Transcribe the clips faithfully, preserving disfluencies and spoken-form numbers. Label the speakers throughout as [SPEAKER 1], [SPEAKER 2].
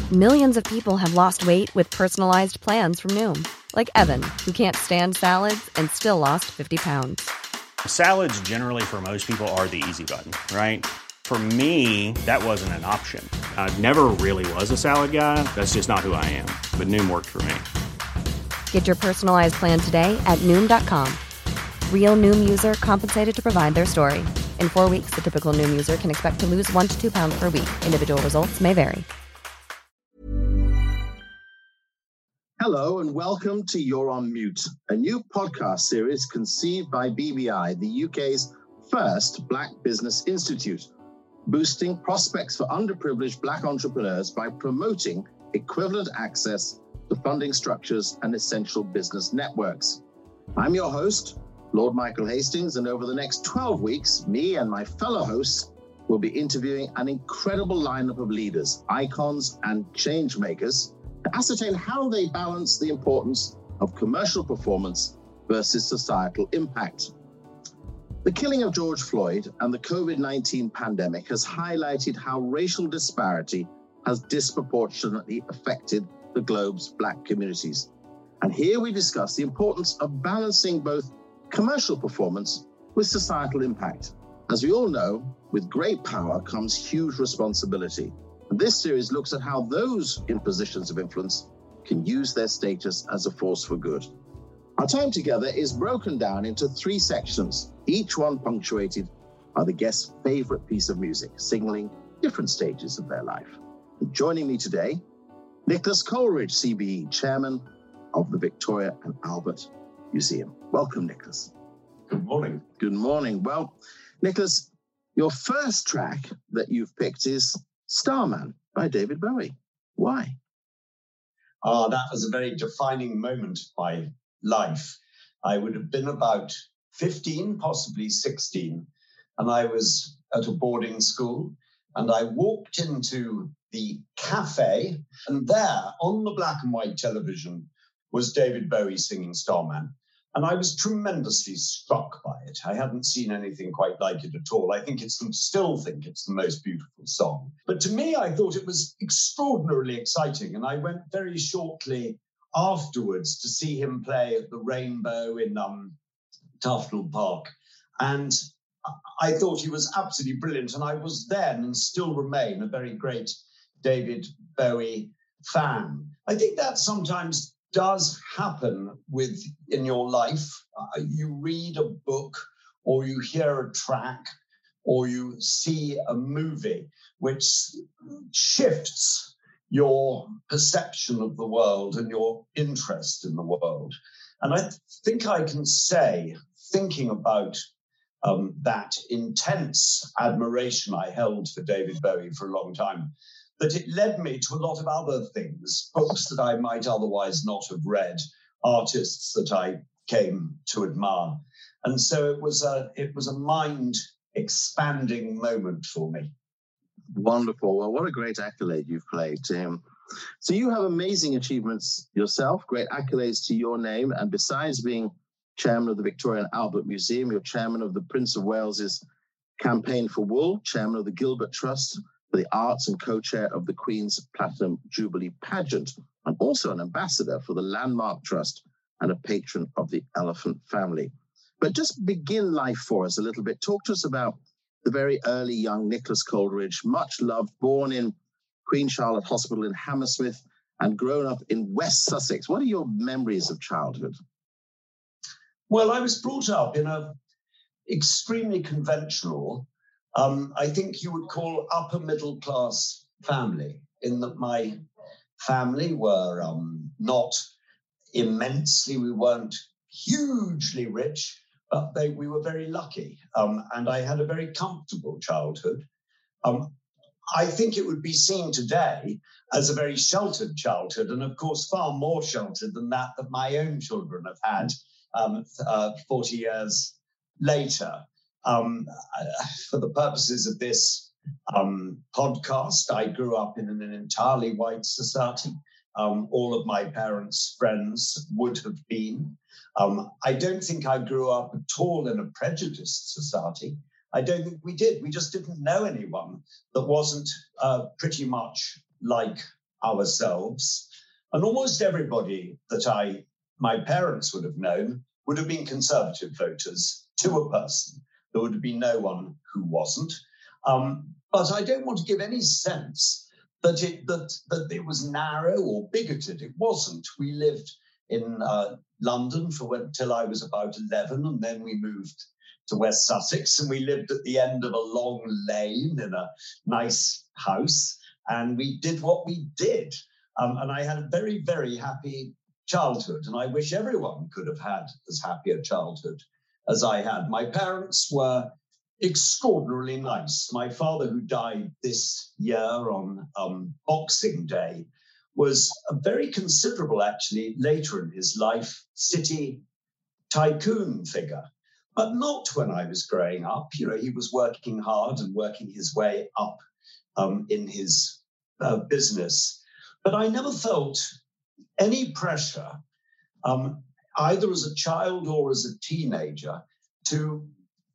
[SPEAKER 1] Millions of people have lost weight with personalized plans from Noom. Like Evan, who can't stand salads and still lost fifty pounds.
[SPEAKER 2] Salads generally for most people are the easy button, right? For me, that wasn't an option. I never really was a salad guy. That's just not who I am. But Noom worked for me.
[SPEAKER 1] Get your personalized plan today at Noom dot com. Real Noom user compensated to provide their story. In four weeks, the typical Noom user can expect to lose one to two pounds per week. Individual results may vary.
[SPEAKER 3] Hello and welcome to You're on Mute, a new podcast series conceived by B B I, the U K's first Black Business Institute, boosting prospects for underprivileged Black entrepreneurs by promoting equivalent access to funding structures and essential business networks. I'm your host, Lord Michael Hastings, and over the next twelve weeks, me and my fellow hosts will be interviewing an incredible lineup of leaders, icons, and change makers to ascertain how they balance the importance of commercial performance versus societal impact. The killing of George Floyd and the COVID nineteen pandemic has highlighted how racial disparity has disproportionately affected the globe's Black communities. And here we discuss the importance of balancing both commercial performance with societal impact. As we all know, with great power comes huge responsibility. And this series looks at how those in positions of influence can use their status as a force for good. Our time together is broken down into three sections, each one punctuated by the guest's favorite piece of music, signaling different stages of their life. And joining me today, Nicholas Coleridge, C B E, Chairman of the Victoria and Albert Museum. Welcome, Nicholas.
[SPEAKER 4] Good morning.
[SPEAKER 3] Good morning. Well, Nicholas, your first track that you've picked is Starman by David Bowie. Why?
[SPEAKER 4] Ah, that was a very defining moment of my life. I would have been about fifteen, possibly sixteen, and I was at a boarding school, and I walked into the cafe, and there on the black and white television was David Bowie singing Starman. And I was tremendously struck by it. I hadn't seen anything quite like it at all. I think it's, still think it's the most beautiful song. But to me, I thought it was extraordinarily exciting. And I went very shortly afterwards to see him play at the Rainbow in um, Tufnell Park. And I thought he was absolutely brilliant. And I was then and still remain a very great David Bowie fan. I think that sometimes does happen with in your life. Uh, you read a book or you hear a track or you see a movie which shifts your perception of the world and your interest in the world. And I think I can say, thinking about um, that intense admiration I held for David Bowie for a long time, that it led me to a lot of other things, books that I might otherwise not have read, artists that I came to admire. And so it was a it was a mind-expanding moment for me.
[SPEAKER 3] Wonderful. Well, what a great accolade you've played to him. So you have amazing achievements yourself, great accolades to your name. And besides being chairman of the Victoria and Albert Museum, you're chairman of the Prince of Wales's Campaign for Wool, chairman of the Gilbert Trust for the Arts and co-chair of the Queen's Platinum Jubilee Pageant, and also an ambassador for the Landmark Trust and a patron of the Elephant Family. But just begin life for us a little bit. Talk to us about the very early young Nicholas Coleridge, much loved, born in Queen Charlotte Hospital in Hammersmith and grown up in West Sussex. What are your memories of childhood?
[SPEAKER 4] Well, I was brought up in a extremely conventional, Um, I think you would call upper middle class family, in that my family were um, not immensely, we weren't hugely rich, but they, we were very lucky. Um, and I had a very comfortable childhood. Um, I think it would be seen today as a very sheltered childhood, and of course far more sheltered than that that my own children have had um, uh, forty years later. Um, for the purposes of this um, podcast, I grew up in an entirely white society. Um, all of my parents' friends would have been. Um, I don't think I grew up at all in a prejudiced society. I don't think we did. We just didn't know anyone that wasn't uh, pretty much like ourselves. And almost everybody that I, my parents would have known would have been Conservative voters to a person. There would have been no one who wasn't. Um, but I don't want to give any sense that it, that, that it was narrow or bigoted. It wasn't. We lived in uh, London for until I was about eleven, and then we moved to West Sussex, and we lived at the end of a long lane in a nice house, and we did what we did. Um, and I had a very, very happy childhood, and I wish everyone could have had as happy a childhood as I had. My parents were extraordinarily nice. My father, who died this year on um, Boxing Day, was a very considerable, actually, later in his life, city tycoon figure. But not when I was growing up. You know, he was working hard and working his way up um, in his uh, business. But I never felt any pressure, um, either as a child or as a teenager, to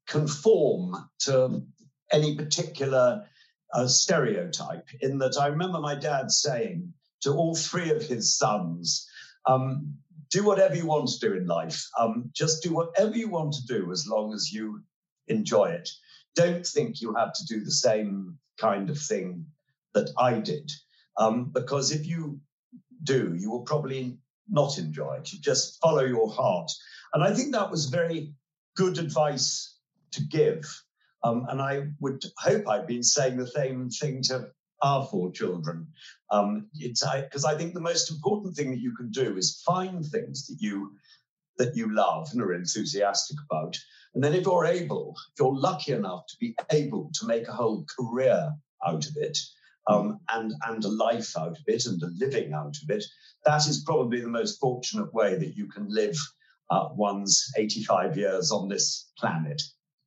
[SPEAKER 4] conform to any particular uh, stereotype. In that, I remember my dad saying to all three of his sons, um, do whatever you want to do in life. Um, just do whatever you want to do as long as you enjoy it. Don't think you have to do the same kind of thing that I did. Um, because if you do, you will probably not enjoy it. You just follow your heart. And I think that was very good advice to give. Um, and I would hope I've been saying the same thing to our four children. Um, it's because I, I think the most important thing that you can do is find things that you that you love and are enthusiastic about. And then if you're able, if you're lucky enough to be able to make a whole career out of it, um, and, and a life out of it and a living out of it, that is probably the most fortunate way that you can live uh, one's eighty-five years on this planet.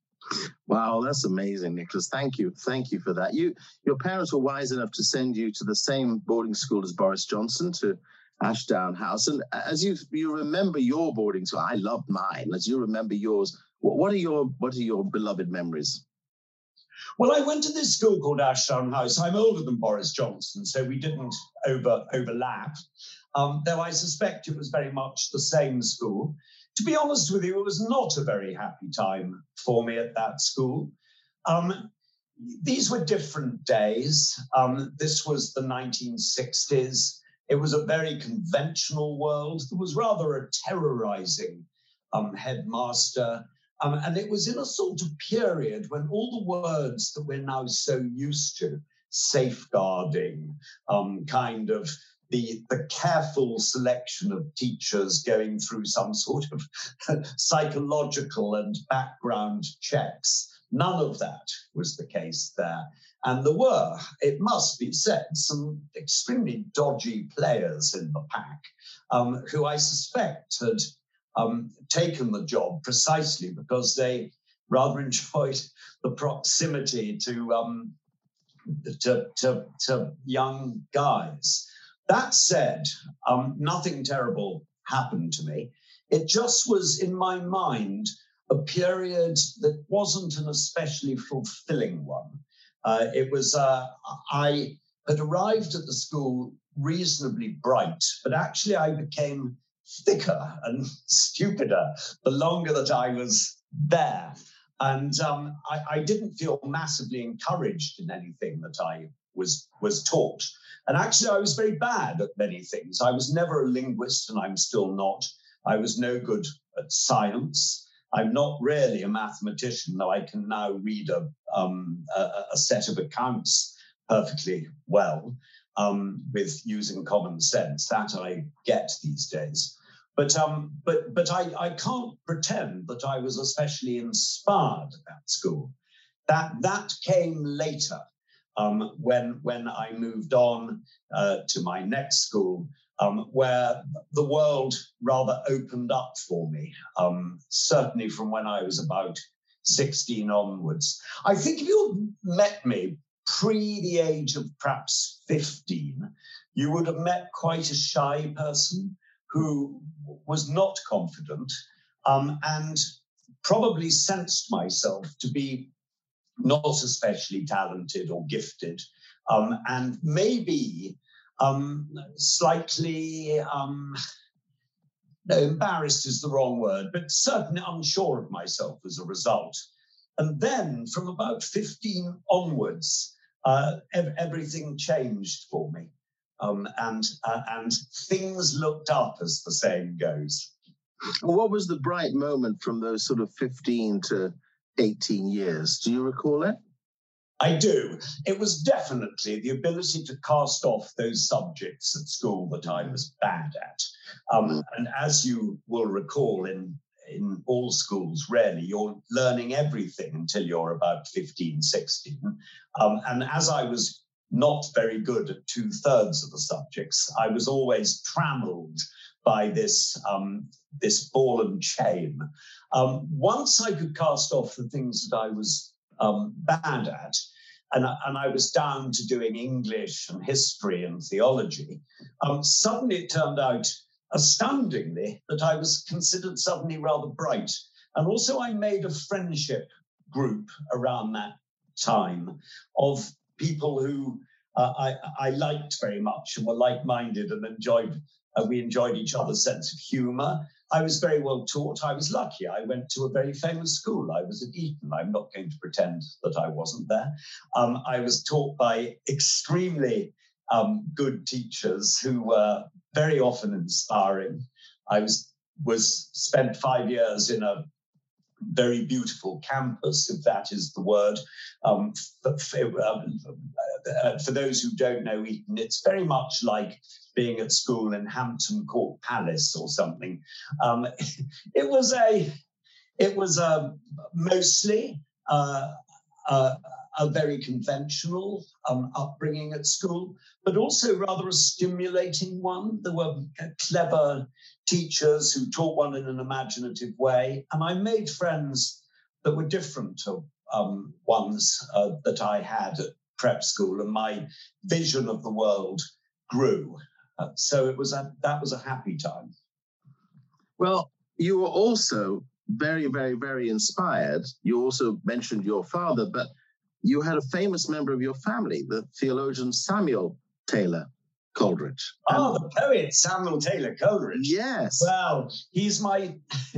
[SPEAKER 3] Wow, that's amazing, Nicholas. Thank you. Thank you for that. You, your parents were wise enough to send you to the same boarding school as Boris Johnson, to Ashdown House. And as you you remember your boarding school, I loved mine. As you remember yours, what, what are your what are your beloved memories?
[SPEAKER 4] Well, I went to this school called Ashdown House. I'm older than Boris Johnson, so we didn't over overlap. Um, though I suspect it was very much the same school. To be honest with you, it was not a very happy time for me at that school. Um, these were different days. Um, this was the nineteen sixties. It was a very conventional world. There was rather a terrorizing um, headmaster. Um, and it was in a sort of period when all the words that we're now so used to, safeguarding, um, kind of the, the careful selection of teachers going through some sort of psychological and background checks. None of that was the case there. And there were, it must be said, some extremely dodgy players in the pack um, who I suspect had um, taken the job precisely because they rather enjoyed the proximity to, um, to, to, to young guys. That said, um, nothing terrible happened to me. It just was in my mind a period that wasn't an especially fulfilling one. Uh, it was, uh, I had arrived at the school reasonably bright, but actually I became thicker and stupider the longer that I was there. And um, I, I didn't feel massively encouraged in anything that I was, was taught. And actually, I was very bad at many things. I was never a linguist, and I'm still not. I was no good at science. I'm not really a mathematician, though I can now read a, um, a, a set of accounts perfectly well um, with using common sense. That I get these days. But um, but but I, I can't pretend that I was especially inspired at that school. That that came later. Um, when when I moved on uh, to my next school, um, where the world rather opened up for me, um, certainly from when I was about sixteen onwards. I think if you met me pre the age of perhaps fifteen, you would have met quite a shy person who was not confident um, and probably sensed myself to be not especially talented or gifted, um, and maybe um, slightly, um, no, embarrassed is the wrong word, but certainly unsure of myself as a result. And then from about fifteen onwards, uh, ev- everything changed for me. Um, and uh, and things looked up, as the saying goes.
[SPEAKER 3] What was the bright moment from those sort of fifteen to eighteen years? Do you recall it?
[SPEAKER 4] I do. It was definitely the ability to cast off those subjects at school that I was bad at. Um, and as you will recall, in in all schools, really, you're learning everything until you're about fifteen, sixteen. Um, and as I was not very good at two thirds of the subjects, I was always trammeled by this, um, this ball and chain. Um, once I could cast off the things that I was um, bad at, and, and I was down to doing English and history and theology, um, suddenly it turned out, astoundingly, that I was considered suddenly rather bright. And also I made a friendship group around that time of people who uh, I, I liked very much and were like-minded and enjoyed, uh, we enjoyed each other's sense of humor. I was very well taught. I was lucky. I went to a very famous school. I was at Eton. I'm not going to pretend that I wasn't there. Um, I was taught by extremely um, good teachers who were very often inspiring. I was, was spent five years in a very beautiful campus, if that is the word. Um, for, for, um, uh, for those who don't know Eton, it's very much like being at school in Hampton Court Palace or something. Um, it was a, it was a mostly uh, uh, a very conventional um, upbringing at school, but also rather a stimulating one. There were clever teachers who taught one in an imaginative way, and I made friends that were different to um, ones uh, that I had at prep school, and my vision of the world grew. Uh, so it was a, that was a happy time.
[SPEAKER 3] Well, you were also very, very, very inspired. You also mentioned your father, but you had a famous member of your family, the theologian Samuel Taylor Coleridge.
[SPEAKER 4] Oh, and the poet Samuel Taylor Coleridge.
[SPEAKER 3] Yes.
[SPEAKER 4] Well, he's my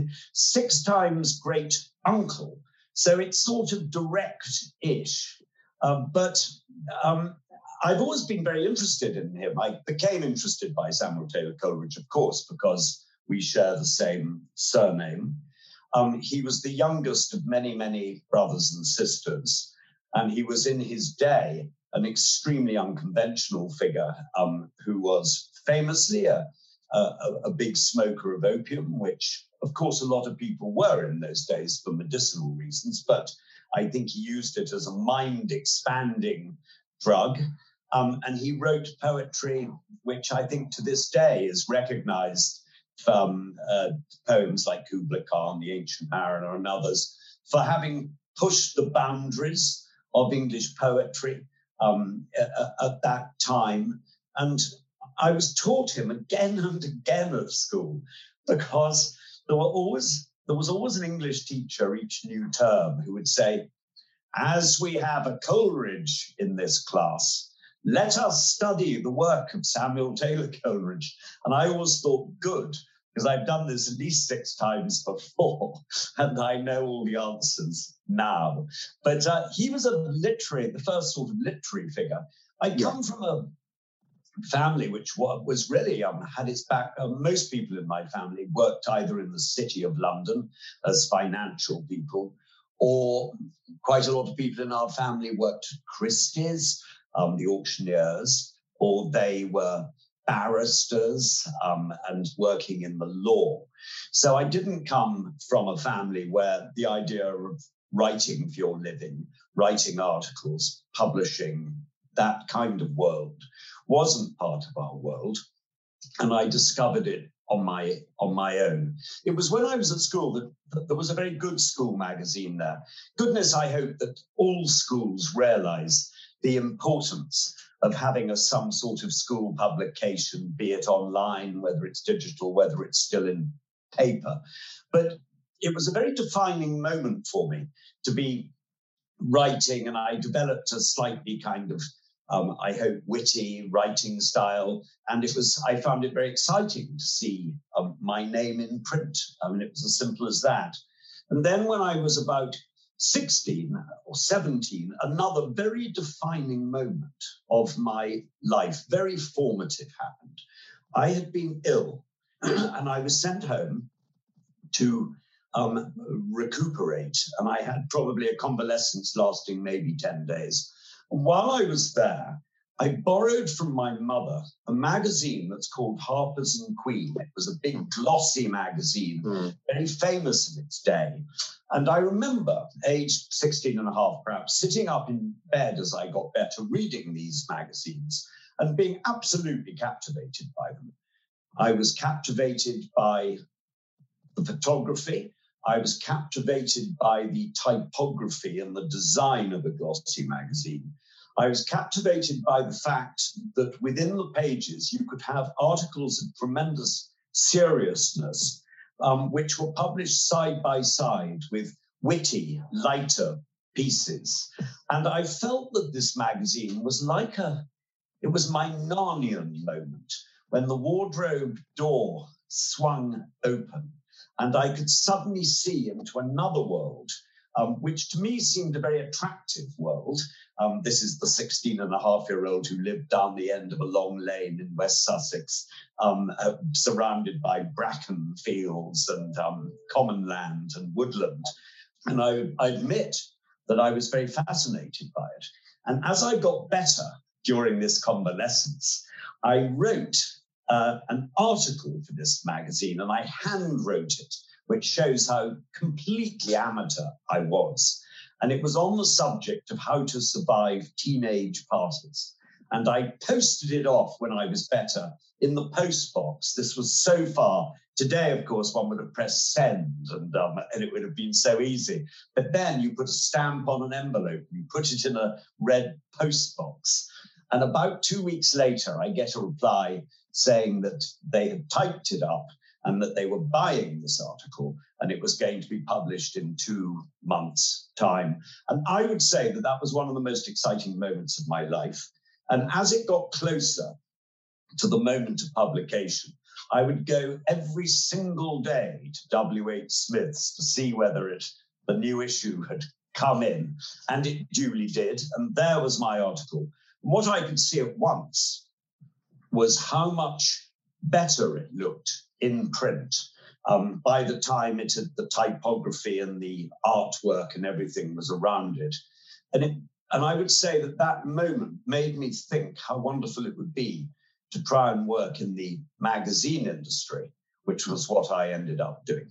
[SPEAKER 4] six times great uncle. So it's sort of direct-ish. Um, but um, I've always been very interested in him. I became interested by Samuel Taylor Coleridge, of course, because we share the same surname. Um, he was the youngest of many, many brothers and sisters. And he was in his day an extremely unconventional figure um, who was famously a, a, a big smoker of opium, which, of course, a lot of people were in those days for medicinal reasons. But I think he used it as a mind-expanding drug. Um, and he wrote poetry, which I think to this day is recognized from uh, poems like Kubla Khan, The Ancient Mariner, and others, for having pushed the boundaries of English poetry um, at, at that time. And I was taught him again and again at school, because there were always there was always an English teacher each new term who would say, as we have a Coleridge in this class, let us study the work of Samuel Taylor Coleridge. And I always thought, good, because I've done this at least six times before, and I know all the answers now. But uh, he was a literary, the first sort of literary figure. I come from a family which was really, um, had its back, uh, most people in my family worked either in the City of London as financial people, or quite a lot of people in our family worked at Christie's, um, the auctioneers, or they were barristers um, and working in the law. So I didn't come from a family where the idea of writing for your living, writing articles, publishing, that kind of world wasn't part of our world. And I discovered it on my on my own. It was when I was at school that, that there was a very good school magazine there. Goodness, I hope that all schools realize the importance of having a some sort of school publication, be it online, whether it's digital, whether it's still in paper. But it was a very defining moment for me to be writing, and I developed a slightly kind of um, I hope, witty writing style. And it was, I found it very exciting to see um, my name in print. I mean, it was as simple as that. And then when I was about sixteen or seventeen, another very defining moment of my life, very formative, happened. I had been ill and I was sent home to um, recuperate. And I had probably a convalescence lasting maybe ten days. And while I was there, I borrowed from my mother a magazine that's called Harper's and Queen. It was a big glossy magazine, mm. very famous in its day. And I remember, aged sixteen and a half perhaps, sitting up in bed as I got better, reading these magazines and being absolutely captivated by them. I was captivated by the photography. I was captivated by the typography and the design of a glossy magazine. I was captivated by the fact that within the pages, you could have articles of tremendous seriousness, um, which were published side by side with witty, lighter pieces. And I felt that this magazine was like a, it was my Narnian moment when the wardrobe door swung open and I could suddenly see into another world, um, which to me seemed a very attractive world. Um, this is the sixteen and a half year old who lived down the end of a long lane in West Sussex, um, uh, surrounded by bracken fields and um, common land and woodland. And I, I admit that I was very fascinated by it. And as I got better during this convalescence, I wrote uh, an article for this magazine, and I hand wrote it, which shows how completely amateur I was. And it was on the subject of how to survive teenage parties. And I posted it off when I was better in the post box. This was so far. Today, of course, one would have pressed send and, um, and it would have been so easy. But then you put a stamp on an envelope, you put it in a red post box. And about two weeks later, I get a reply saying that they had typed it up and that they were buying this article and it was going to be published in two months' time. And I would say that that was one of the most exciting moments of my life. And as it got closer to the moment of publication, I would go every single day to W H Smith's to see whether it, the new issue had come in, and it duly did. And there was my article. What I could see at once was how much better it looked in print. Um, by the time it had the typography and the artwork and everything was around it. And, it, and I would say that that moment made me think how wonderful it would be to try and work in the magazine industry, which was what I ended up doing.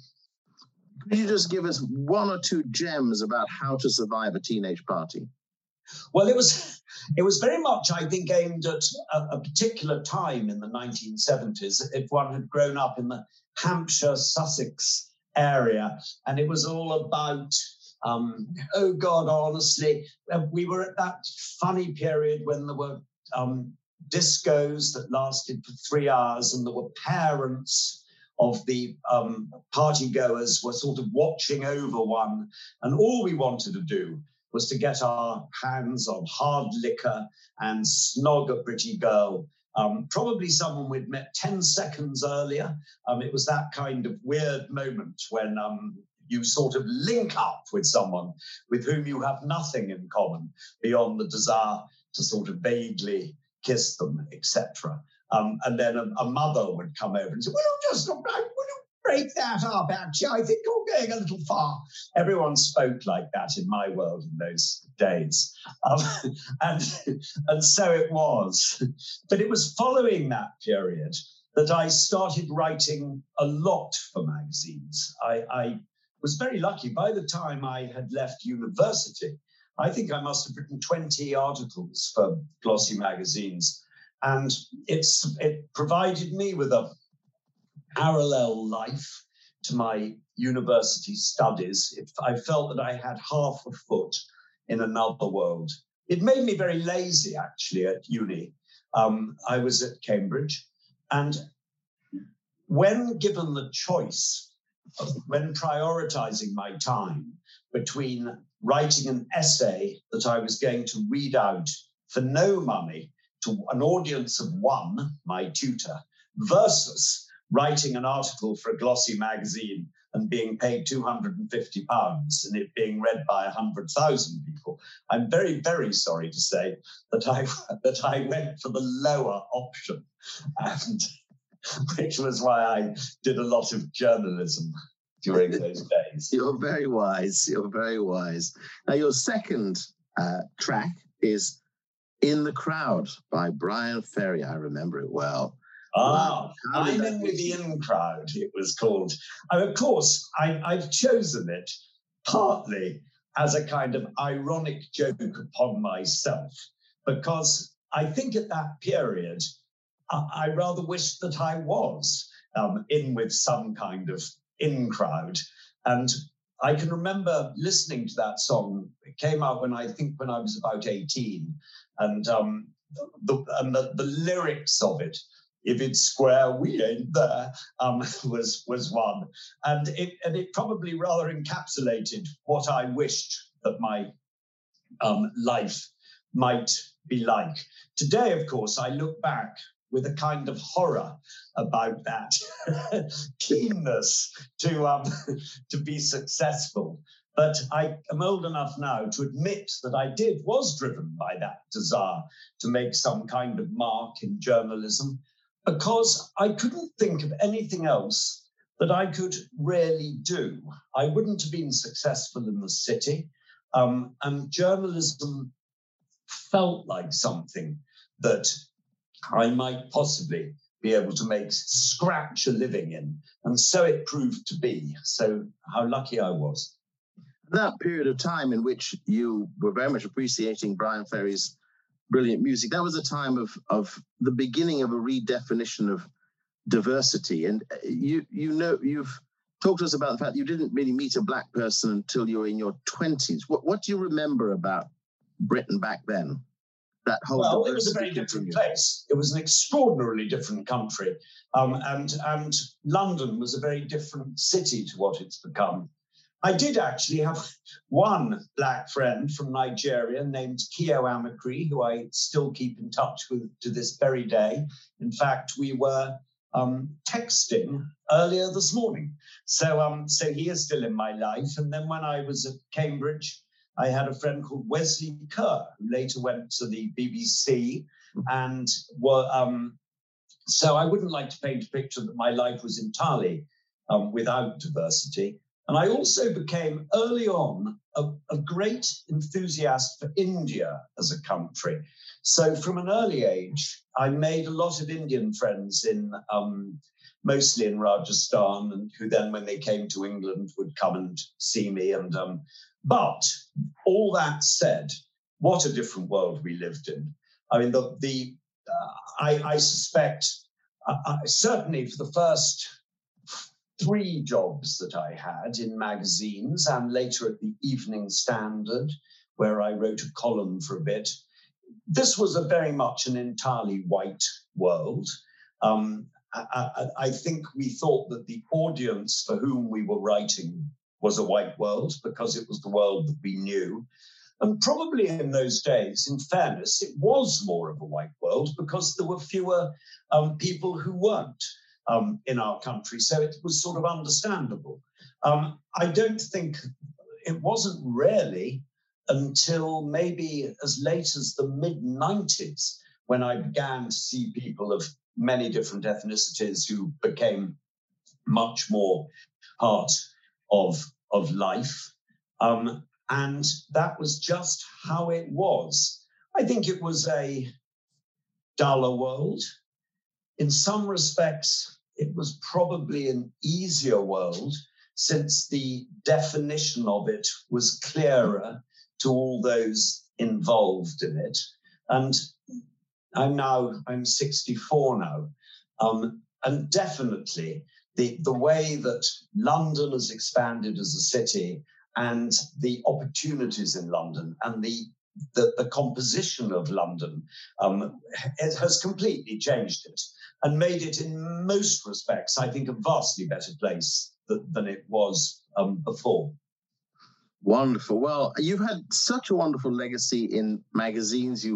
[SPEAKER 3] Could you just give us one or two gems about how to survive a teenage party?
[SPEAKER 4] Well, it was it was very much, I think, aimed at a, a particular time in the nineteen seventies. If one had grown up in the Hampshire, Sussex area, and it was all about, um, oh God, honestly, we were at that funny period when there were um, discos that lasted for three hours, and there were parents of the um, party goers were sort of watching over one, and all we wanted to do was to get our hands on hard liquor and snog a pretty girl, um, probably someone we'd met ten seconds earlier. Um, it was that kind of weird moment when um, you sort of link up with someone with whom you have nothing in common beyond the desire to sort of vaguely kiss them, et cetera. Um, and then a, a mother would come over and say, well, just will you break that up, actually? I think you're going a little far. Everyone spoke like that in my world in those days. Um, and, and so it was. But it was following that period that I started writing a lot for magazines. I, I was very lucky. By the time I had left university, I think I must have written twenty articles for glossy magazines. And it's it provided me with a parallel life to my university studies. If I felt that I had half a foot in another world. It made me very lazy, actually, at uni. Um, I was at Cambridge, and when given the choice, of, when prioritizing my time between writing an essay that I was going to read out for no money to an audience of one, my tutor, versus writing an article for a glossy magazine and being paid two hundred fifty pounds and it being read by one hundred thousand people. I'm very, very sorry to say that I that I went for the lower option, and which was why I did a lot of journalism during those days.
[SPEAKER 3] You're very wise. You're very wise. Now, your second uh, track is In the Crowd by Bryan Ferry. I remember it well.
[SPEAKER 4] Ah, wow. I'm in with the In Crowd, it was called. And of course, I, I've chosen it partly as a kind of ironic joke upon myself, because I think at that period, I, I rather wished that I was um, in with some kind of in crowd. And I can remember listening to that song. It came out when I think when I was about eighteen. And, um, the, and the, the lyrics of it, if it's square, we ain't there, um, was was one. And it and it probably rather encapsulated what I wished that my um, life might be like. Today, of course, I look back with a kind of horror about that keenness to um, to be successful. But I am old enough now to admit that I did, was driven by that desire to make some kind of mark in journalism, because I couldn't think of anything else that I could really do. I wouldn't have been successful in the city, um, and journalism felt like something that I might possibly be able to make, scratch a living in. And so it proved to be. So how lucky I was.
[SPEAKER 3] That period of time in which you were very much appreciating Bryan Ferry's brilliant music, that was a time of, of the beginning of a redefinition of diversity. And you you know, you've talked to us about the fact you didn't really meet a black person until you were in your twenties. What, what do you remember about Britain back then? That whole
[SPEAKER 4] well, it was a very different place. It was an extraordinarily different country. Um, and, and London was a very different city to what it's become. I did actually have one black friend from Nigeria named Keo Amakri, who I still keep in touch with to this very day. In fact, we were um, texting earlier this morning. So, um, so he is still in my life. And then when I was at Cambridge, I had a friend called Wesley Kerr, who later went to the B B C. And were, um, so I wouldn't like to paint a picture that my life was entirely um, without diversity. And I also became early on a, a great enthusiast for India as a country. So from an early age, I made a lot of Indian friends in um, mostly in Rajasthan, and who then, when they came to England, would come and see me. And um, but all that said, what a different world we lived in. I mean, the the uh, I, I suspect uh, uh, certainly for the first three jobs that I had in magazines and later at the Evening Standard, where I wrote a column for a bit. This was a very much an entirely white world. Um, I, I, I think we thought that the audience for whom we were writing was a white world because it was the world that we knew. And probably in those days, in fairness, it was more of a white world because there were fewer um, people who weren't. Um, in our country, so it was sort of understandable. Um, I don't think it wasn't really until maybe as late as the mid nineties when I began to see people of many different ethnicities who became much more part of, of life. Um, and that was just how it was. I think it was a duller world. In some respects, it was probably an easier world since the definition of it was clearer to all those involved in it. And I'm now, I'm sixty-four now. Um, and definitely the, the way that London has expanded as a city and the opportunities in London and the The, the composition of London, um, it has completely changed it and made it, in most respects, I think, a vastly better place th- than it was um, before.
[SPEAKER 3] Wonderful. Well, you've had such a wonderful legacy in magazines. You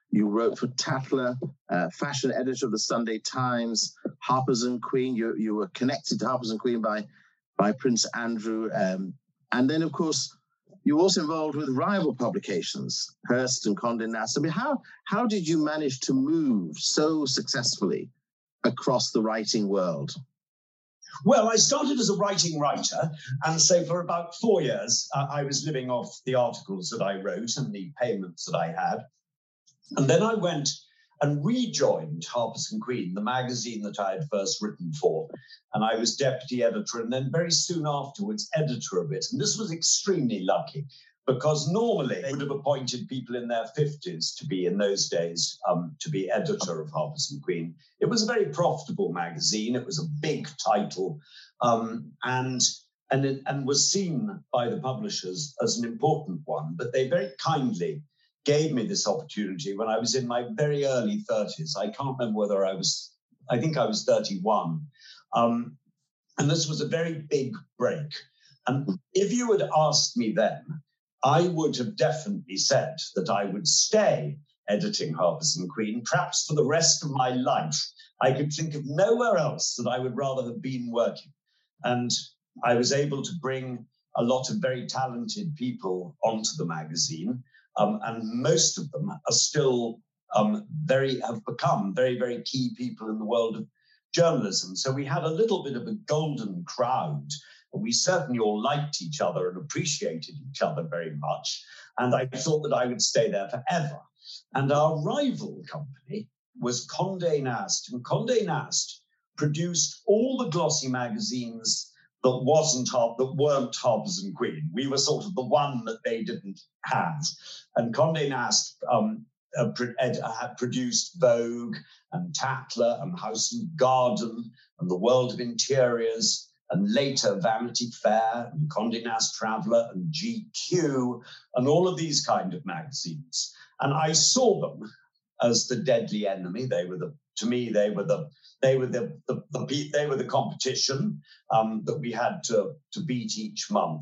[SPEAKER 3] You wrote for Tatler, uh, fashion editor of the Sunday Times, Harper's and Queen. You, you were connected to Harper's and Queen by, by Prince Andrew. Um, and then, of course, you were also involved with rival publications, Hearst and Condé Nast. I mean, how, how did you manage to move so successfully across the writing world?
[SPEAKER 4] Well, I started as a writing writer, and so for about four years, uh, I was living off the articles that I wrote and the payments that I had. And then I went and rejoined Harper's and Queen, the magazine that I had first written for. And I was deputy editor, and then very soon afterwards, editor of it. And this was extremely lucky, because normally they would have appointed people in their fifties to be, in those days, um, to be editor of Harper's and Queen. It was a very profitable magazine. It was a big title, um, and, and, it, and was seen by the publishers as an important one. But they very kindly gave me this opportunity when I was in my very early thirties. I can't remember whether I was, I think I was thirty-one. Um, and this was a very big break. And if you had asked me then, I would have definitely said that I would stay editing Harper's and Queen, perhaps for the rest of my life. I could think of nowhere else that I would rather have been working. And I was able to bring a lot of very talented people onto the magazine. Um, and most of them are still um, very, have become very, very key people in the world of journalism. So we had a little bit of a golden crowd. We certainly all liked each other and appreciated each other very much. And I thought that I would stay there forever. And our rival company was Condé Nast. And Condé Nast produced all the glossy magazines that wasn't that weren't Harper's and Queen. We were sort of the one that they didn't have. And Condé Nast um, uh, had produced Vogue and Tatler and House and Garden and The World of Interiors, and later Vanity Fair and Condé Nast Traveller and G Q and all of these kind of magazines. And I saw them as the deadly enemy. They were the, to me, they were the, they were the, the, the they were the competition um, that we had to, to beat each month.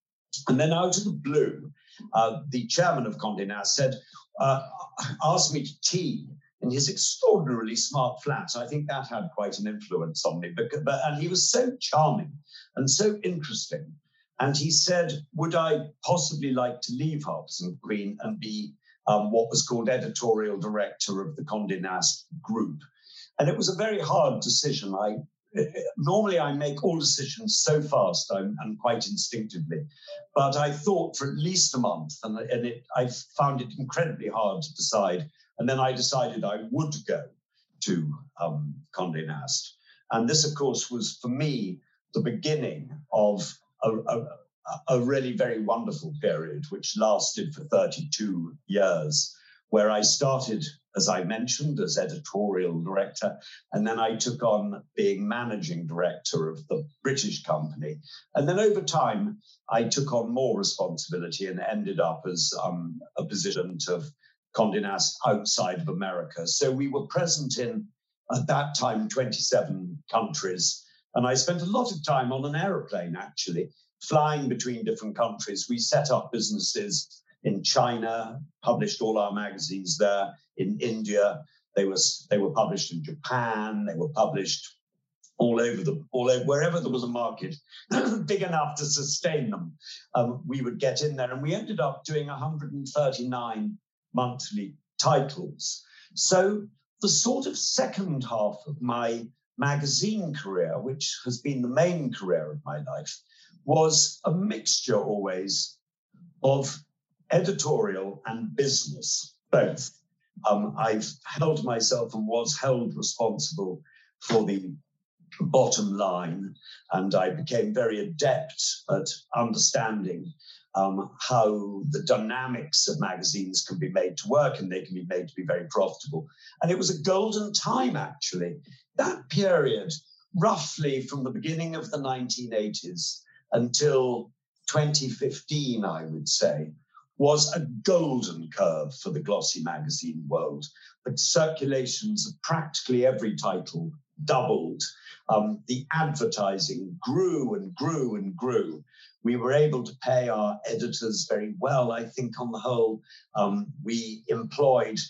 [SPEAKER 4] And then out of the blue, uh, the chairman of Condé Nast said, uh, asked me to tea in his extraordinarily smart flat. I think that had quite an influence on me. Because, but, and he was so charming and so interesting. And he said, would I possibly like to leave Harper's and Queen and be um, what was called editorial director of the Condé Nast group? And it was a very hard decision. I normally I make all decisions so fast I'm, and quite instinctively, but I thought for at least a month, and, and it, I found it incredibly hard to decide. And then I decided I would go to um, Condé Nast. And this, of course, was for me the beginning of a, a, a really very wonderful period, which lasted for thirty-two years, where I started, as I mentioned, as editorial director, and then I took on being managing director of the British company. And then over time, I took on more responsibility and ended up as um, a president of Condé Nast outside of America. So we were present in, at that time, twenty-seven countries. And I spent a lot of time on an aeroplane, actually, flying between different countries. We set up businesses in China, published all our magazines there. In India, they were they were published in Japan. They were published all over the all over, wherever there was a market big enough to sustain them. Um, we would get in there, and we ended up doing one hundred thirty-nine monthly titles. So the sort of second half of my magazine career, which has been the main career of my life, was a mixture always of editorial and business, both. Um, I've held myself and was held responsible for the bottom line, and I became very adept at understanding um, how the dynamics of magazines can be made to work, and they can be made to be very profitable. And it was a golden time, actually. That period, roughly from the beginning of the nineteen eighties until twenty fifteen, I would say, was a golden curve for the glossy magazine world. The circulations of practically every title doubled. Um, the advertising grew and grew and grew. We were able to pay our editors very well, I think, on the whole. Um, we employed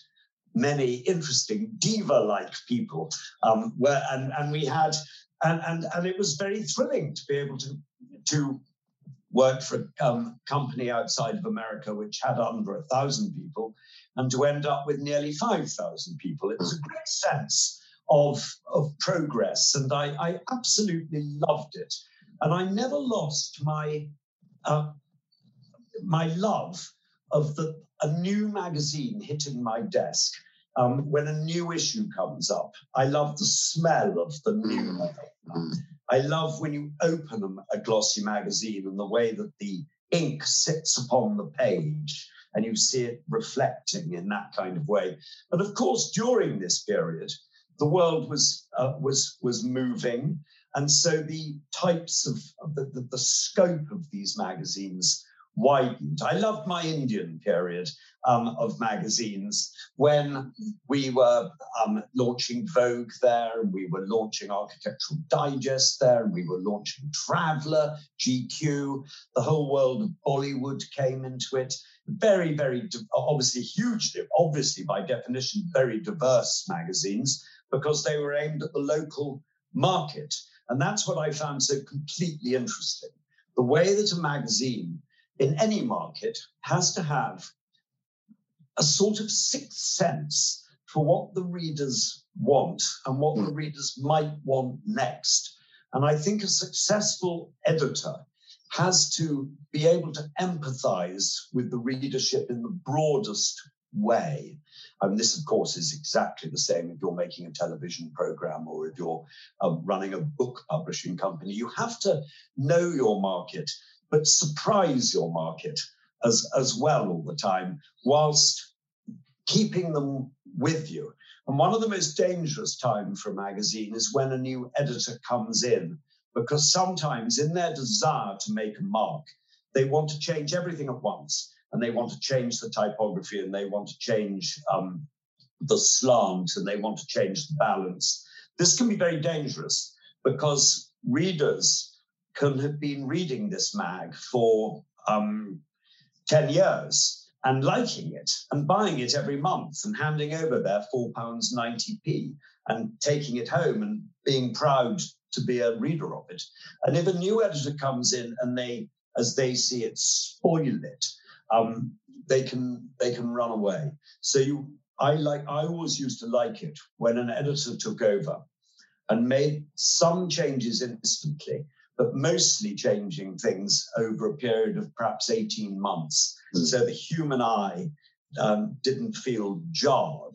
[SPEAKER 4] many interesting diva-like people. Um, where, and, and we had, and, and, and it was very thrilling to be able to, to work for a um, company outside of America, which had under a thousand people, and to end up with nearly five thousand people. It was a great sense of, of progress, and I, I absolutely loved it. And I never lost my uh, my love of the a new magazine hitting my desk. Um, when a new issue comes up, I love the smell of the new magazine. I love when you open a glossy magazine and the way that the ink sits upon the page and you see it reflecting in that kind of way. And of course, during this period, the world was uh, was was moving, and so the types of, of the, the, the scope of these magazines widened. I loved my Indian period um, of magazines when we were um, launching Vogue there, and we were launching Architectural Digest there, and we were launching Traveller, G Q. The whole world of Bollywood came into it. Very, very, obviously hugely, obviously by definition, very diverse magazines, because they were aimed at the local market. And that's what I found so completely interesting. The way that a magazine in any market has to have a sort of sixth sense for what the readers want and what the readers might want next. And I think a successful editor has to be able to empathize with the readership in the broadest way. And this, of course, is exactly the same if you're making a television program or if you're um, running a book publishing company. You have to know your market, but surprise your market as, as well all the time, whilst keeping them with you. And one of the most dangerous times for a magazine is when a new editor comes in, because sometimes in their desire to make a mark, they want to change everything at once. And they want to change the typography, and they want to change um, the slant, and they want to change the balance. This can be very dangerous because readers can have been reading this mag for um, ten years and liking it and buying it every month and handing over their four pounds ninety p and taking it home and being proud to be a reader of it. And if a new editor comes in and they, as they see it, spoil it, Um, they can they can run away. So you, I like I always used to like it when an editor took over and made some changes instantly, but mostly changing things over a period of perhaps eighteen months. Mm. So the human eye um, didn't feel jarred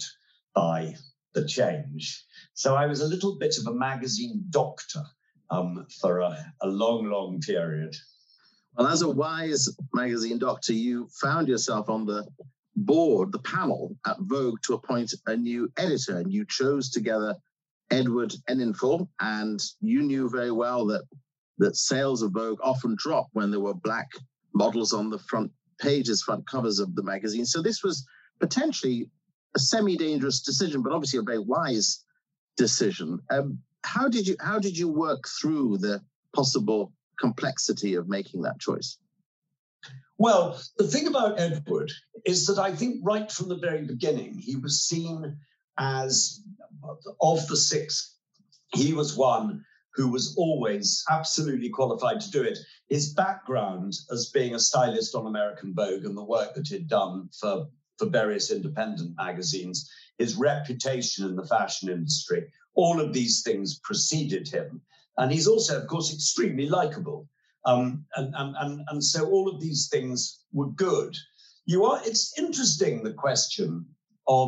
[SPEAKER 4] by the change. So I was a little bit of a magazine doctor um, for a, a long, long period.
[SPEAKER 3] Well, as a wise magazine doctor, you found yourself on the board, the panel at Vogue to appoint a new editor, and you chose together Edward Enninful, and you knew very well that, that sales of Vogue often drop when there were black models on the front pages, front covers of the magazine. So this was potentially a semi-dangerous decision, but obviously a very wise decision. Um, how did you how did you work through the possible complexity of making that choice?
[SPEAKER 4] Well, the thing about Edward is that I think right from the very beginning, he was seen as, of the six, he was one who was always absolutely qualified to do it. His background as being a stylist on American Vogue and the work that he'd done for, for various independent magazines, his reputation in the fashion industry, all of these things preceded him. And he's also, of course, extremely likable. Um, and, and, and, and so all of these things were good. You are, it's interesting, the question of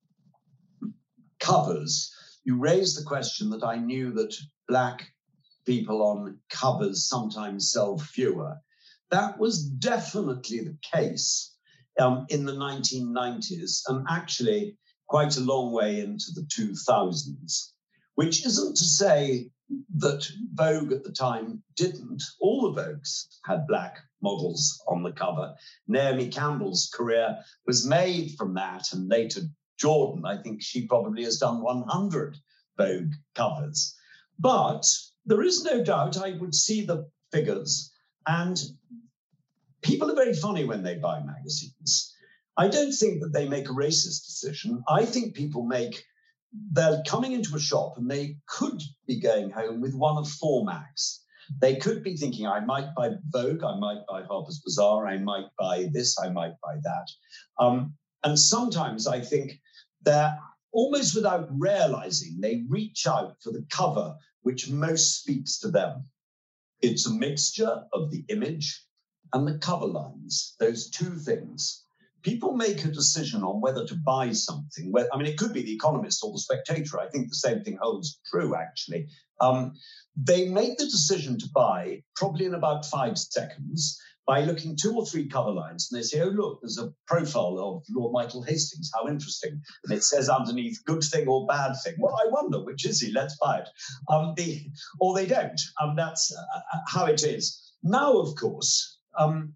[SPEAKER 4] covers. You raised the question that I knew that black people on covers sometimes sell fewer. That was definitely the case um, in the nineteen nineties, and actually quite a long way into the two thousands, which isn't to say that Vogue at the time didn't. All the Vogues had black models on the cover. Naomi Campbell's career was made from that, and later Jordan, I think she probably has done one hundred Vogue covers. But there is no doubt I would see the figures, and people are very funny when they buy magazines. I don't think that they make a racist decision. I think people make, they're coming into a shop and they could be going home with one of four mags. They could be thinking, I might buy Vogue, I might buy Harper's Bazaar, I might buy this, I might buy that. Um, and sometimes I think they're almost without realizing, they reach out for the cover which most speaks to them. It's a mixture of the image and the cover lines, those two things. People make a decision on whether to buy something. I mean, it could be The Economist or The Spectator. I think the same thing holds true, actually. Um, they make the decision to buy probably in about five seconds by looking two or three cover lines. And they say, oh, look, there's a profile of Lord Michael Hastings. How interesting. And it says underneath, good thing or bad thing. Well, I wonder, which is he? Let's buy it. Um, the, or they don't. Um, that's uh, how it is. Now, of course, um,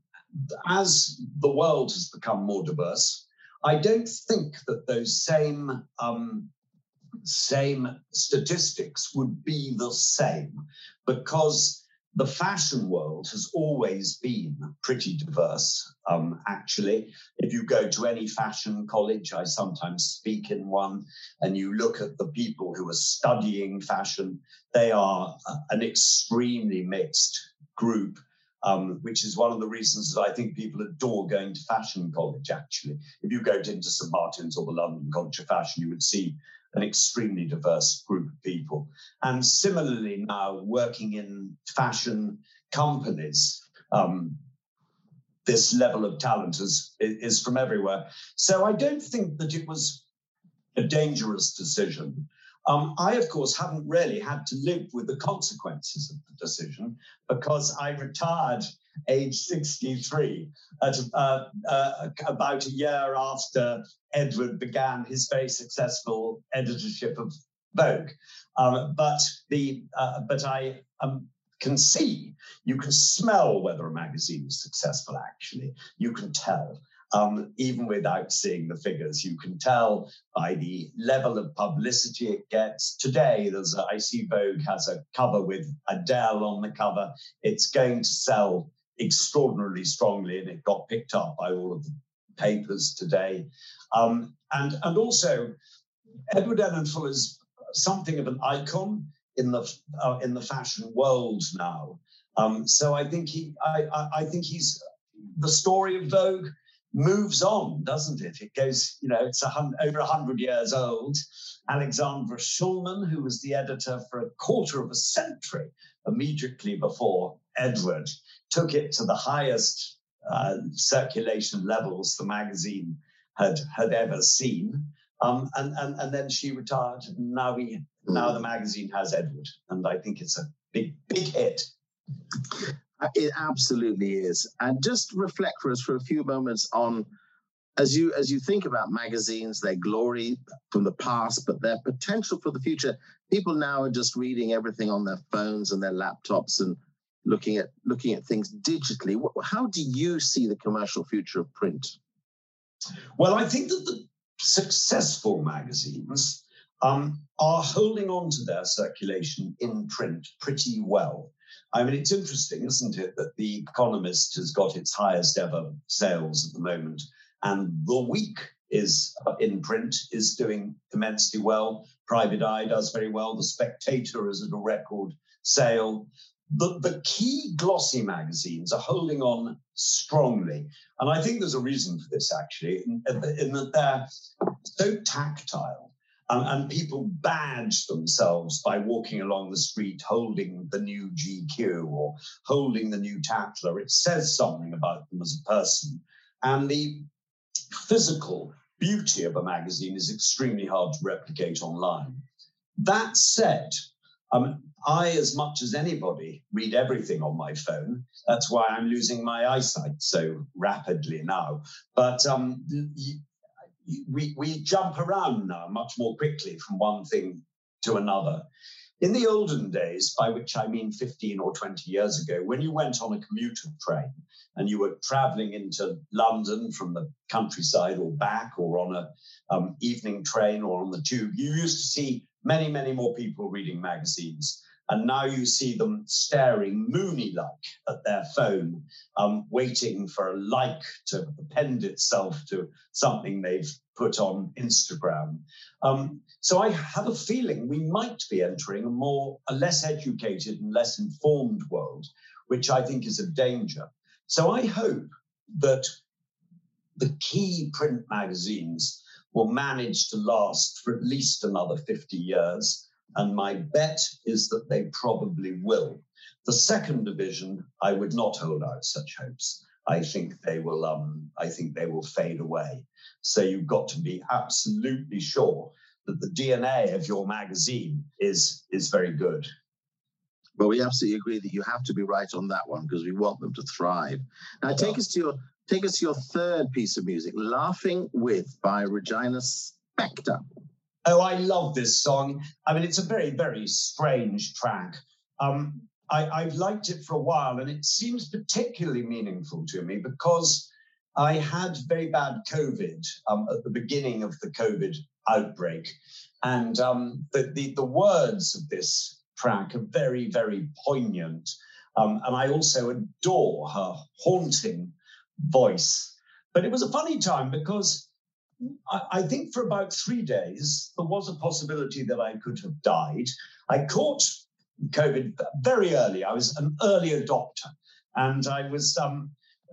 [SPEAKER 4] as the world has become more diverse, I don't think that those same um, same statistics would be the same, because the fashion world has always been pretty diverse, um, actually. If you go to any fashion college, I sometimes speak in one, and you look at the people who are studying fashion, they are an extremely mixed group. Um, which is one of the reasons that I think people adore going to fashion college, actually. If you go into Saint Martin's or the London College of Fashion, you would see an extremely diverse group of people. And similarly now, working in fashion companies, um, this level of talent is, is from everywhere. So I don't think that it was a dangerous decision. Um, I, of course, haven't really had to live with the consequences of the decision, because I retired age sixty-three at uh, uh, about a year after Edward began his very successful editorship of Vogue. Um, but the uh, but I um, can see, you can smell whether a magazine is successful, actually. You can tell. Um, even without seeing the figures, you can tell by the level of publicity it gets. Today, there's a, I see Vogue has a cover with Adele on the cover. It's going to sell extraordinarily strongly, and it got picked up by all of the papers today. Um, and, and also, Edward Enninful is something of an icon in the uh, in the fashion world now. Um, so I think he, I, I, I think he's the story of Vogue moves on, doesn't it? It goes, you know, it's a hun- over one hundred years old. Alexandra Schulman, who was the editor for a quarter of a century immediately before Edward, took it to the highest uh, circulation levels the magazine had had ever seen. Um, and, and, and then she retired. And now, we, now the magazine has Edward. And I think it's a big, big hit.
[SPEAKER 3] It absolutely is. And just reflect for us for a few moments on, as you as you think about magazines, their glory from the past, but their potential for the future. People now are just reading everything on their phones and their laptops and looking at looking at things digitally. How do you see the commercial future of print?
[SPEAKER 4] Well, I think that the successful magazines um, are holding on to their circulation in print pretty well. I mean, it's interesting, isn't it, that The Economist has got its highest ever sales at the moment, and The Week is uh, in print is doing immensely well. Private Eye does very well. The Spectator is at a record sale. The, the key glossy magazines are holding on strongly, and I think there's a reason for this, actually, in, in that they're so tactile. Um, and people badge themselves by walking along the street holding the new G Q or holding the new Tatler. It says something about them as a person. And the physical beauty of a magazine is extremely hard to replicate online. That said, um, I, as much as anybody, read everything on my phone. That's why I'm losing my eyesight so rapidly now. But um, y- We, we jump around now much more quickly from one thing to another. In the olden days, by which I mean fifteen or twenty years ago, when you went on a commuter train and you were traveling into London from the countryside or back, or on a um, evening train or on the tube, you used to see many, many more people reading magazines. And now you see them staring moony-like at their phone, um, waiting for a like to append itself to something they've put on Instagram. Um, so I have a feeling we might be entering a more, a less educated and less informed world, which I think is a danger. So I hope that the key print magazines will manage to last for at least another fifty years. And my bet is that they probably will. The second division, I would not hold out such hopes. I think they will, um, I think they will fade away. So you've got to be absolutely sure that the D N A of your magazine is, is very good.
[SPEAKER 3] Well, we absolutely agree that you have to be right on that one because we want them to thrive. Now, take us to your take us to your third piece of music, "Laughing With" by Regina Spektor.
[SPEAKER 4] Oh, I love this song. I mean, it's a very, very strange track. Um, I, I've liked it for a while, and it seems particularly meaningful to me because I had very bad COVID um, at the beginning of the COVID outbreak. And um, the, the, the words of this track are very, very poignant. Um, and I also adore her haunting voice. But it was a funny time because I, I think for about three days, there was a possibility that I could have died. I caught COVID very early. I was an early adopter, and I was um,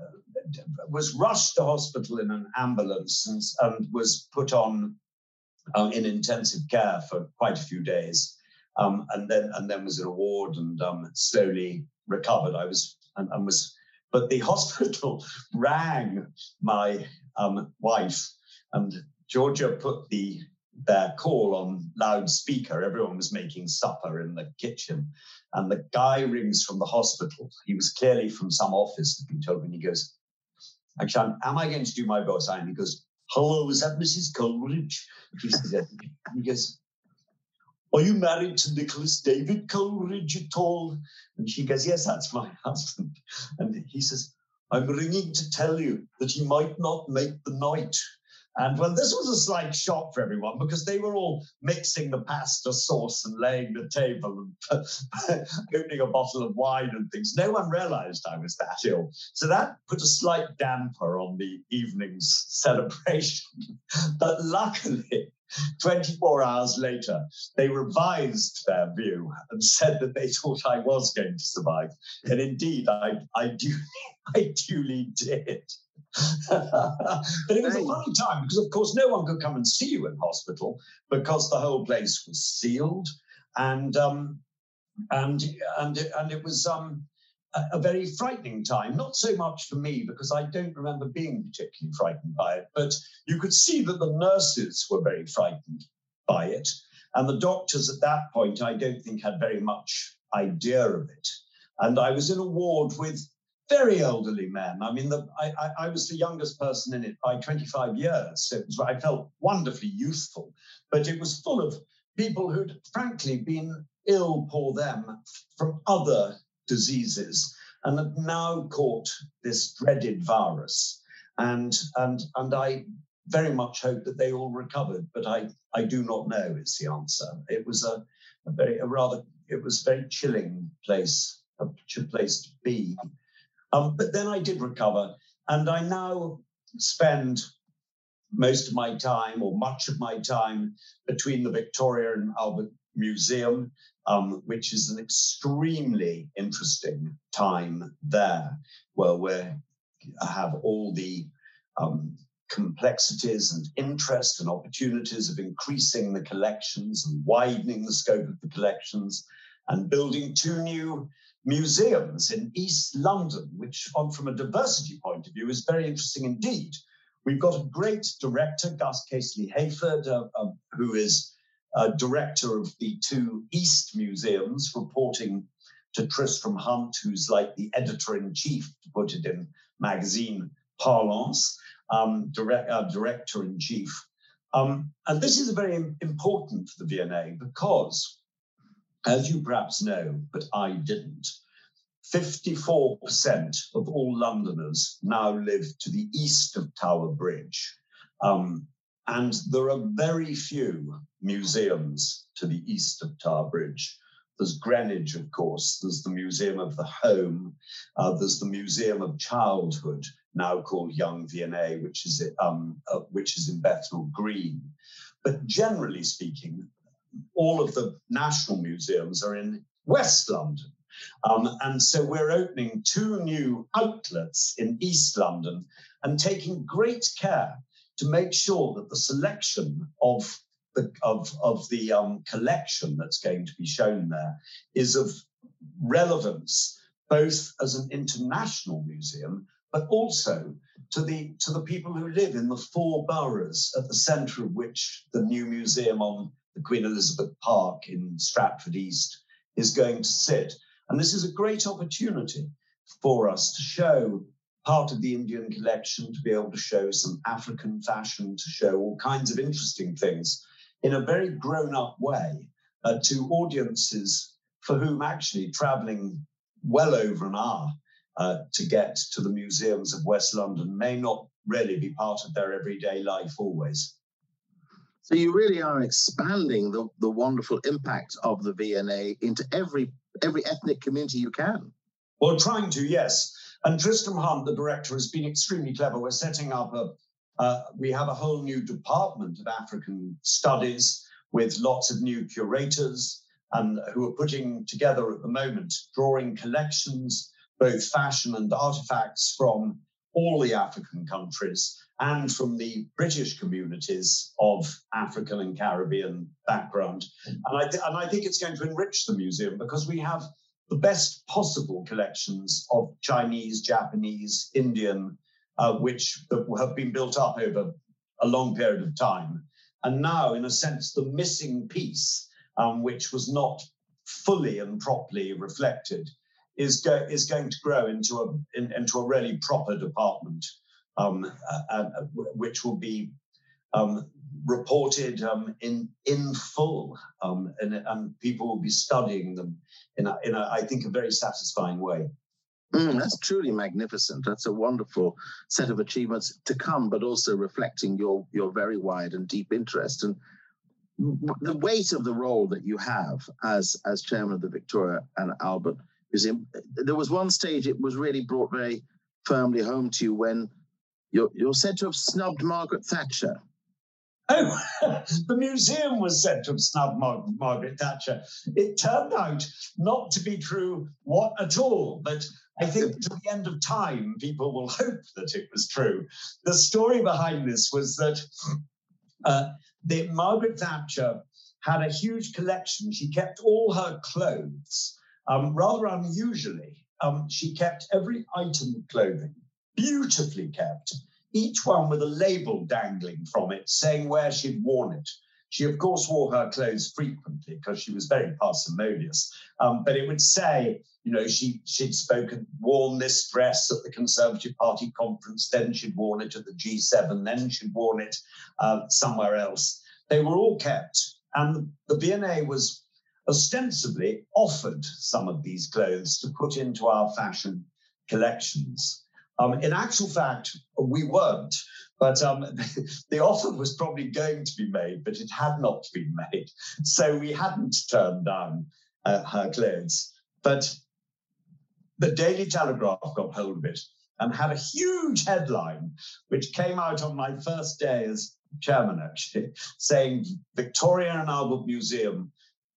[SPEAKER 4] was rushed to hospital in an ambulance and, and was put on uh, in intensive care for quite a few days, um, and then and then was in a ward and um, slowly recovered. I was and, and was, but the hospital rang my um, wife, and Georgia put the their call on loudspeaker. Everyone was making supper in the kitchen, and the guy rings from the hospital. He was clearly from some office, had been told me, and he goes, "Actually, am I going to do my voice?" And he goes, "Hello, is that Missus Coleridge?" He said, he goes, "Are you married to Nicholas David Coleridge at all?" And she goes, "Yes, that's my husband." And he says, "I'm ringing to tell you that you might not make the night." And well, this was a slight shock for everyone because they were all mixing the pasta sauce and laying the table and opening a bottle of wine and things. No one realized I was that ill. So that put a slight damper on the evening's celebration. But luckily, twenty-four hours later, they revised their view and said that they thought I was going to survive. And indeed, I, I, do, I duly did. But it was a funny time because, of course, no one could come and see you in hospital because the whole place was sealed, and um, and and and it was um, a, a very frightening time. Not so much for me because I don't remember being particularly frightened by it, but you could see that the nurses were very frightened by it, and the doctors at that point I don't think had very much idea of it. And I was in a ward with very elderly men. I mean, the, I, I, I was the youngest person in it by twenty-five years. So it was, I felt wonderfully youthful, but it was full of people who'd frankly been ill, poor them, from other diseases and had now caught this dreaded virus. And, and, and I very much hope that they all recovered, but I, I do not know is the answer. It was a, a very, a rather, it was a very chilling place, a place to be. Um, but then I did recover, and I now spend most of my time, or much of my time, between the Victoria and Albert Museum, um, which is an extremely interesting time there, where we have all the um, complexities and interest and opportunities of increasing the collections and widening the scope of the collections and building two new museums in East London, which on, from a diversity point of view is very interesting indeed. We've got a great director, Gus Casely-Hayford, uh, uh, who is uh, director of the two East museums, reporting to Tristram Hunt, who's like the editor-in-chief, to put it in magazine parlance, um, direct, uh, director-in-chief. Um, and this is very important for the V and A because, as you perhaps know, but I didn't, fifty-four percent of all Londoners now live to the east of Tower Bridge. Um, and there are very few museums to the east of Tower Bridge. There's Greenwich, of course. There's the Museum of the Home. Uh, there's the Museum of Childhood, now called Young V and A, which is um, uh, which is in Bethnal Green. But generally speaking, all of the national museums are in West London. Um, and so we're opening two new outlets in East London and taking great care to make sure that the selection of the, of, of the um, collection that's going to be shown there is of relevance, both as an international museum, but also to the, to the people who live in the four boroughs, at the centre of which the new museum on the Queen Elizabeth Park in Stratford East is going to sit. And this is a great opportunity for us to show part of the Indian collection, to be able to show some African fashion, to show all kinds of interesting things in a very grown-up way uh, to audiences for whom actually travelling well over an hour uh, to get to the museums of West London may not really be part of their everyday life always.
[SPEAKER 3] So you really are expanding the, the wonderful impact of the V and A into every every ethnic community you can.
[SPEAKER 4] Well, trying to, yes. And Tristram Hunt, the director, has been extremely clever. We're setting up a, uh, we have a whole new department of African studies with lots of new curators and who are putting together at the moment, drawing collections, both fashion and artifacts from all the African countries and from the British communities of African and Caribbean background. And I, th- and I think it's going to enrich the museum because we have the best possible collections of Chinese, Japanese, Indian, uh, which have been built up over a long period of time. And now, in a sense, the missing piece, um, which was not fully and properly reflected, is, go- is going to grow into a, in, into a really proper department, um, uh, uh, which will be um, reported um, in in full, um, and, and people will be studying them in, a, in a, I think, a very satisfying way.
[SPEAKER 3] Mm, that's truly magnificent. That's a wonderful set of achievements to come, but also reflecting your your very wide and deep interest and the weight of the role that you have as as chairman of the Victoria and Albert Museum. There was one stage it was really brought very firmly home to you when you're, you're said to have snubbed Margaret Thatcher.
[SPEAKER 4] Oh, the museum was said to have snubbed Mar- Margaret Thatcher. It turned out not to be true what at all, but I think to the end of time, people will hope that it was true. The story behind this was that uh, the, Margaret Thatcher had a huge collection. She kept all her clothes, um, rather unusually. Um, she kept every item of clothing, beautifully kept, each one with a label dangling from it saying where she'd worn it. She, of course, wore her clothes frequently because she was very parsimonious. Um, but it would say, you know, she, she'd spoken, worn this dress at the Conservative Party conference, then she'd worn it at the G seven, then she'd worn it uh, somewhere else. They were all kept. And the V and A was ostensibly offered some of these clothes to put into our fashion collections. Um, in actual fact, we weren't, but um, the offer was probably going to be made, but it had not been made. So we hadn't turned down uh, her clothes. But the Daily Telegraph got hold of it and had a huge headline, which came out on my first day as chairman, actually, saying Victoria and Albert Museum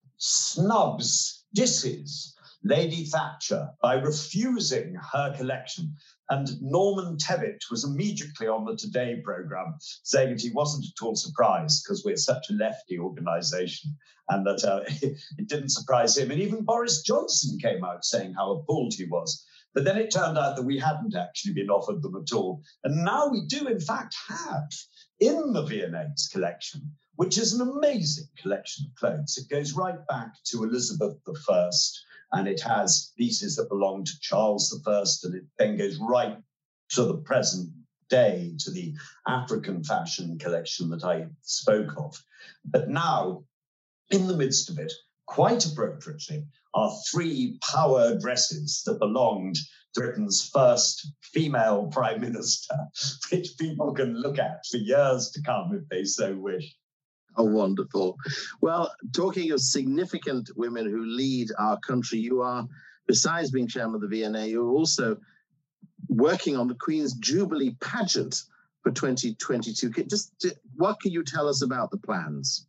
[SPEAKER 4] snubs, disses Lady Thatcher by refusing her collection. And Norman Tebbit was immediately on the Today programme saying that he wasn't at all surprised because we're such a lefty organisation and that uh, it, it didn't surprise him. And even Boris Johnson came out saying how appalled he was. But then it turned out that we hadn't actually been offered them at all. And now we do, in fact, have in the V and A's collection, which is an amazing collection of clothes. It goes right back to Elizabeth the First. And it has pieces that belong to Charles the First, and it then goes right to the present day, to the African fashion collection that I spoke of. But now, in the midst of it, quite appropriately, are three power dresses that belonged to Britain's first female prime minister, which people can look at for years to come if they so wish.
[SPEAKER 3] Oh, wonderful. Well, talking of significant women who lead our country, you are, besides being chairman of the V N A, you're also working on the Queen's Jubilee pageant for twenty twenty-two. Just what can you tell us about the plans?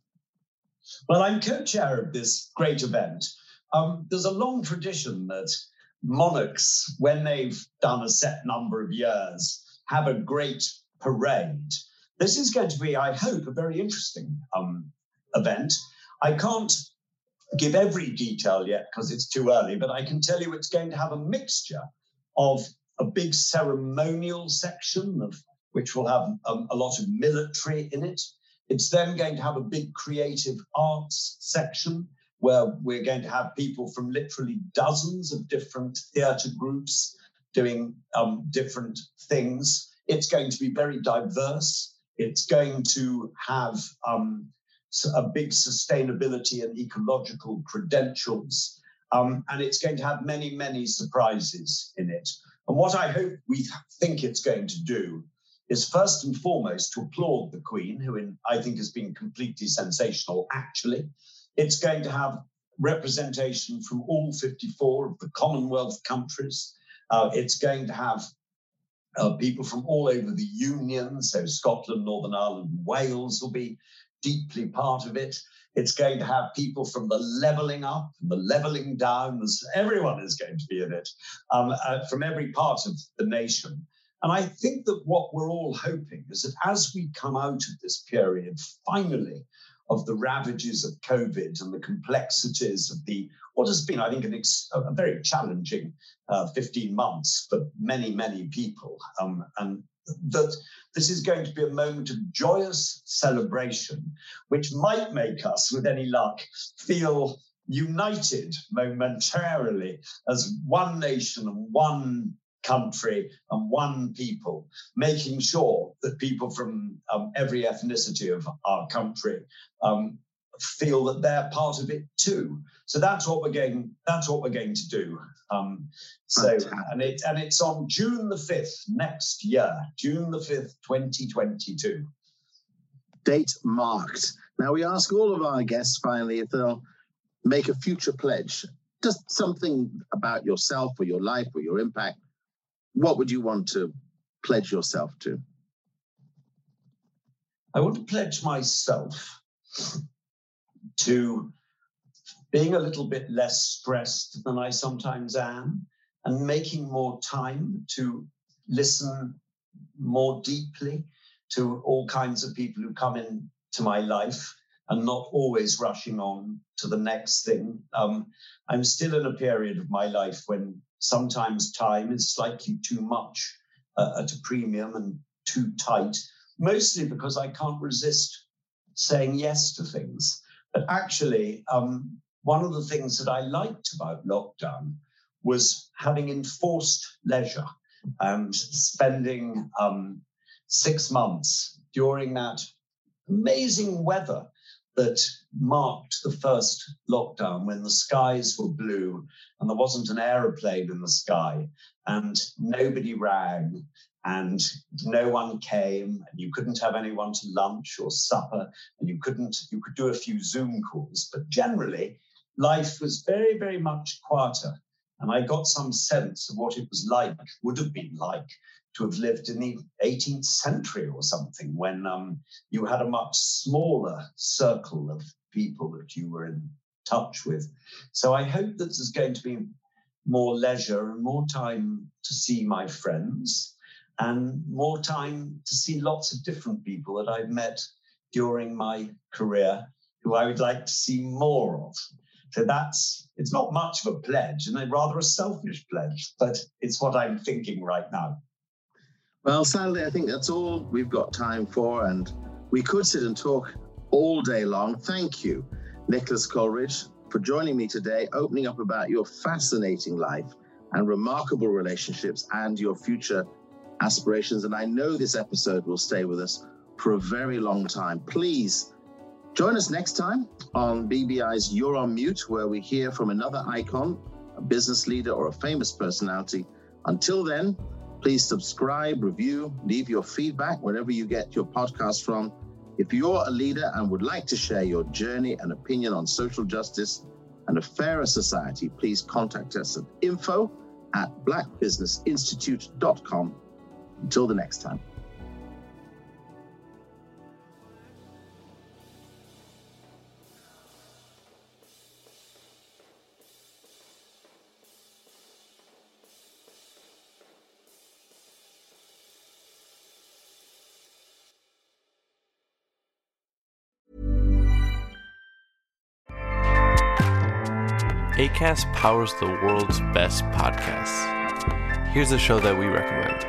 [SPEAKER 4] Well, I'm co-chair of this great event. Um, there's a long tradition that monarchs, when they've done a set number of years, have a great parade. This is going to be, I hope, a very interesting um, event. I can't give every detail yet because it's too early, but I can tell you it's going to have a mixture of a big ceremonial section, of which will have um, a lot of military in it. It's then going to have a big creative arts section where we're going to have people from literally dozens of different theatre groups doing um, different things. It's going to be very diverse. It's going to have um, a big sustainability and ecological credentials. Um, and it's going to have many, many surprises in it. And what I hope we think it's going to do is first and foremost to applaud the Queen, who in, I think has been completely sensational, actually. It's going to have representation from all fifty-four of the Commonwealth countries. Uh, it's going to have Uh, people from all over the Union, so Scotland, Northern Ireland, Wales will be deeply part of it. It's going to have people from the levelling up and the levelling down. Everyone is going to be in it, um, uh, from every part of the nation. And I think that what we're all hoping is that as we come out of this period, finally, of the ravages of COVID and the complexities of the what has been, I think, an ex- a very challenging uh, fifteen months for many, many people. Um, and that this is going to be a moment of joyous celebration, which might make us, with any luck, feel united momentarily as one nation and one country and one people, making sure that people from um, every ethnicity of our country um, feel that they're part of it too. So that's what we're going. That's what we're going to do. Um, so and it and it's on June the fifth next year, June the fifth, twenty twenty-two.
[SPEAKER 3] Date marked. Now we ask all of our guests finally if they'll make a future pledge, just something about yourself or your life or your impact. What would you want to pledge yourself to?
[SPEAKER 4] I want to pledge myself to being a little bit less stressed than I sometimes am and making more time to listen more deeply to all kinds of people who come into my life and not always rushing on to the next thing. Um, I'm still in a period of my life when sometimes time is slightly too much uh, at a premium and too tight, mostly because I can't resist saying yes to things. But actually, um, one of the things that I liked about lockdown was having enforced leisure and spending um, six months during that amazing weather that marked the first lockdown, when the skies were blue and there wasn't an aeroplane in the sky and nobody rang and no one came and you couldn't have anyone to lunch or supper and you couldn't, you could do a few Zoom calls, but generally life was very, very much quieter. And I got some sense of what it was like, would have been like, to have lived in the eighteenth century or something, when um, you had a much smaller circle of people that you were in touch with. So I hope that there's going to be more leisure and more time to see my friends and more time to see lots of different people that I've met during my career who I would like to see more of. So that's, it's not much of a pledge, and rather a selfish pledge, but it's what I'm thinking right now.
[SPEAKER 3] Well, sadly, I think that's all we've got time for, and we could sit and talk all day long. Thank you, Nicholas Coleridge, for joining me today, opening up about your fascinating life and remarkable relationships and your future aspirations. And I know this episode will stay with us for a very long time. Please join us next time on B B I's You're on Mute, where we hear from another icon, a business leader, or a famous personality. Until then, please subscribe, review, leave your feedback wherever you get your podcast from. If you're a leader and would like to share your journey and opinion on social justice and a fairer society, please contact us at info at black business institute dot com. Until the next time.
[SPEAKER 5] Acast powers the world's best podcasts. Here's a show that we recommend.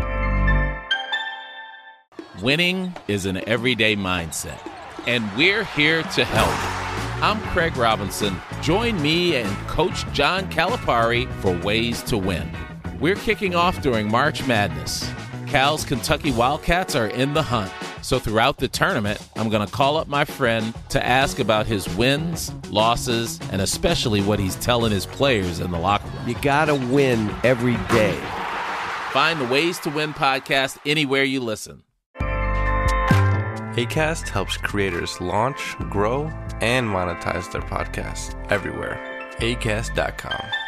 [SPEAKER 6] Winning is an everyday mindset, and we're here to help. I'm Craig Robinson. Join me and Coach John Calipari for Ways to Win. We're kicking off during March Madness. Cal's Kentucky Wildcats are in the hunt. So throughout the tournament, I'm going to call up my friend to ask about his wins, losses, and especially what he's telling his players in the locker room.
[SPEAKER 7] You got to win every day.
[SPEAKER 6] Find the Ways to Win podcast anywhere you listen.
[SPEAKER 5] Acast helps creators launch, grow, and monetize their podcasts everywhere. acast dot com.